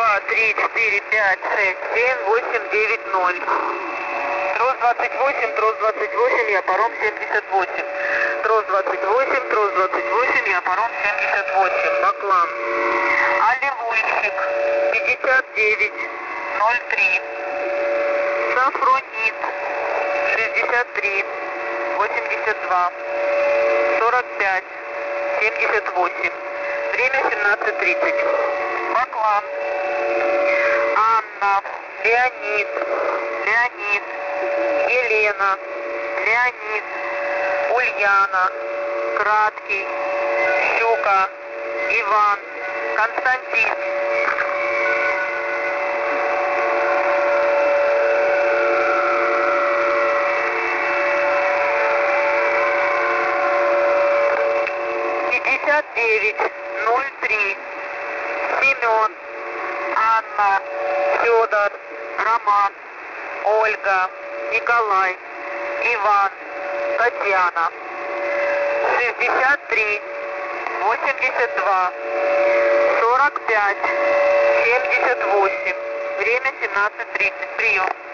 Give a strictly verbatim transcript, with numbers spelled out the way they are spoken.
два, три, четыре, пять, шесть, семь, восемь, девять, ноль. Трос двадцать восемь, трос двадцать восемь, я паром семьдесят восемь. Трос двадцать восемь, трос двадцать восемь, я паром семьдесят восемь. Баклан. Аллилуйчик. пятьдесят девять, ноль три. Сафронит. шестьдесят три, восемьдесят два. сорок пять, семьдесят восемь. Время семнадцать тридцать. Баклан. Анна. Леонид. Леонид. Елена. Леонид. Ульяна. Краткий. Щука. Иван. Константин. пятьдесят девять, ноль три. Семен. Анна. Федор. Роман. Ольга. Николай. Иван. Татьяна. шестьдесят три, восемьдесят два. сорок пять, семьдесят восемь. Время семнадцать тридцать. Прием.